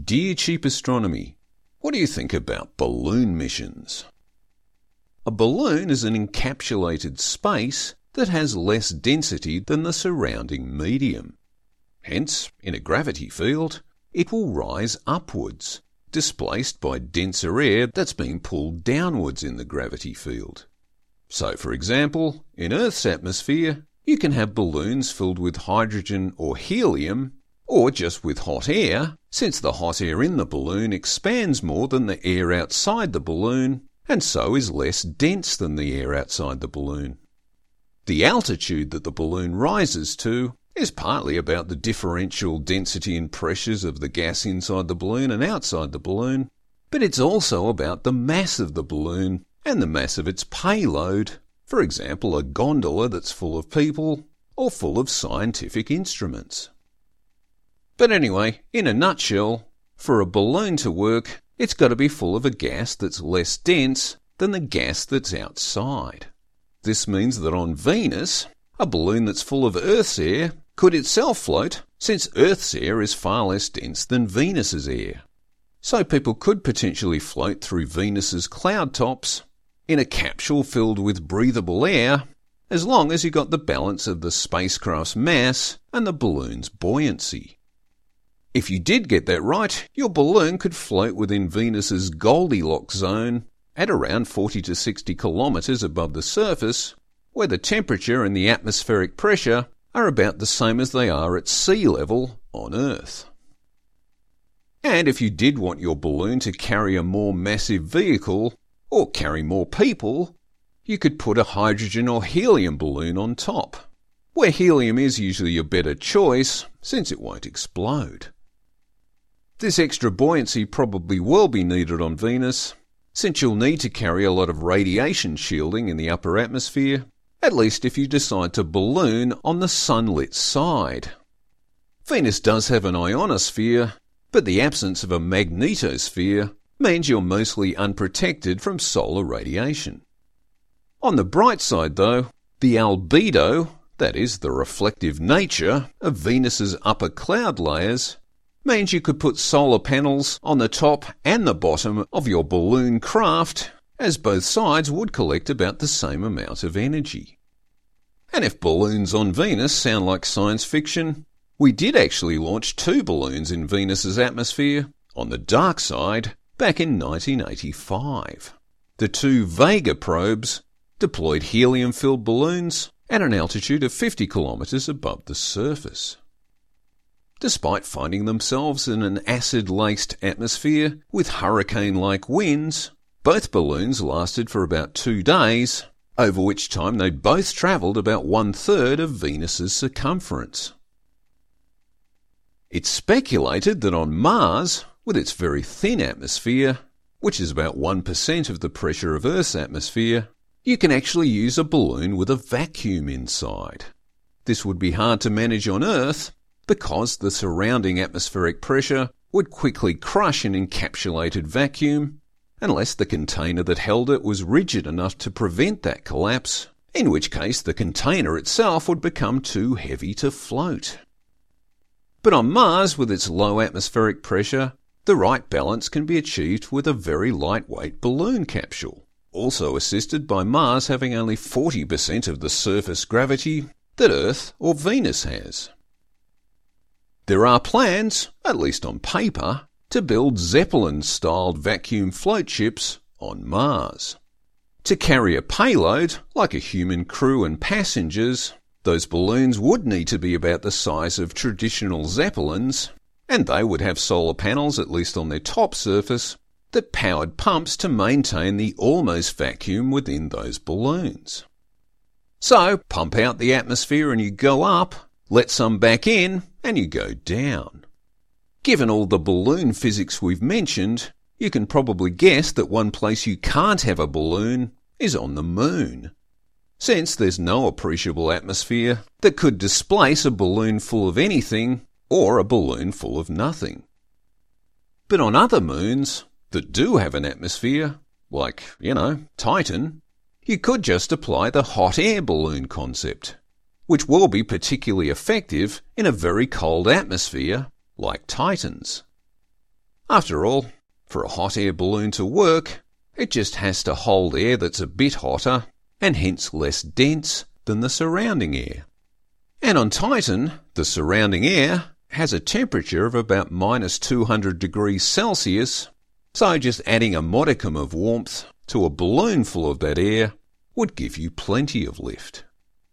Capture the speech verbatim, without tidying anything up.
Dear Cheap Astronomy, what do you think about balloon missions? A balloon is an encapsulated space that has less density than the surrounding medium. Hence, in a gravity field, it will rise upwards, displaced by denser air that's being pulled downwards in the gravity field. So, for example, in Earth's atmosphere, you can have balloons filled with hydrogen or helium, or just with hot air, since the hot air in the balloon expands more than the air outside the balloon, and so is less dense than the air outside the balloon. The altitude that the balloon rises to is partly about the differential density and pressures of the gas inside the balloon and outside the balloon, but it's also about the mass of the balloon and the mass of its payload, for example a gondola that's full of people or full of scientific instruments. But anyway, in a nutshell, for a balloon to work, it's got to be full of a gas that's less dense than the gas that's outside. This means that on Venus, a balloon that's full of Earth's air could itself float, since Earth's air is far less dense than Venus's air. So people could potentially float through Venus's cloud tops in a capsule filled with breathable air, as long as you got the balance of the spacecraft's mass and the balloon's buoyancy. If you did get that right, your balloon could float within Venus's Goldilocks zone at around forty to sixty kilometres above the surface, where the temperature and the atmospheric pressure are about the same as they are at sea level on Earth. And if you did want your balloon to carry a more massive vehicle, or carry more people, you could put a hydrogen or helium balloon on top, where helium is usually a better choice since it won't explode. This extra buoyancy probably will be needed on Venus, since you'll need to carry a lot of radiation shielding in the upper atmosphere, at least if you decide to balloon on the sunlit side. Venus does have an ionosphere, but the absence of a magnetosphere means you're mostly unprotected from solar radiation. On the bright side though, the albedo, that is, the reflective nature of Venus's upper cloud layers, means you could put solar panels on the top and the bottom of your balloon craft, as both sides would collect about the same amount of energy. And if balloons on Venus sound like science fiction, we did actually launch two balloons in Venus's atmosphere on the dark side back in nineteen eighty-five. The two Vega probes deployed helium-filled balloons at an altitude of fifty kilometres above the surface. Despite finding themselves in an acid-laced atmosphere with hurricane-like winds, both balloons lasted for about two days, over which time they both travelled about one-third of Venus's circumference. It's speculated that on Mars, with its very thin atmosphere, which is about one percent of the pressure of Earth's atmosphere, you can actually use a balloon with a vacuum inside. This would be hard to manage on Earth, because the surrounding atmospheric pressure would quickly crush an encapsulated vacuum, unless the container that held it was rigid enough to prevent that collapse, in which case the container itself would become too heavy to float. But on Mars, with its low atmospheric pressure, the right balance can be achieved with a very lightweight balloon capsule, also assisted by Mars having only forty percent of the surface gravity that Earth or Venus has. There are plans, at least on paper, to build Zeppelin-styled vacuum float ships on Mars. To carry a payload, like a human crew and passengers, those balloons would need to be about the size of traditional Zeppelins, and they would have solar panels, at least on their top surface, that powered pumps to maintain the almost vacuum within those balloons. So, pump out the atmosphere and you go up, let some back in, and you go down. Given all the balloon physics we've mentioned, you can probably guess that one place you can't have a balloon is on the Moon, since there's no appreciable atmosphere that could displace a balloon full of anything or a balloon full of nothing. But on other moons that do have an atmosphere, like, you know, Titan, you could just apply the hot air balloon concept, which will be particularly effective in a very cold atmosphere like Titan's. After all, for a hot air balloon to work, it just has to hold air that's a bit hotter and hence less dense than the surrounding air. And on Titan, the surrounding air has a temperature of about minus two hundred degrees Celsius, so just adding a modicum of warmth to a balloon full of that air would give you plenty of lift.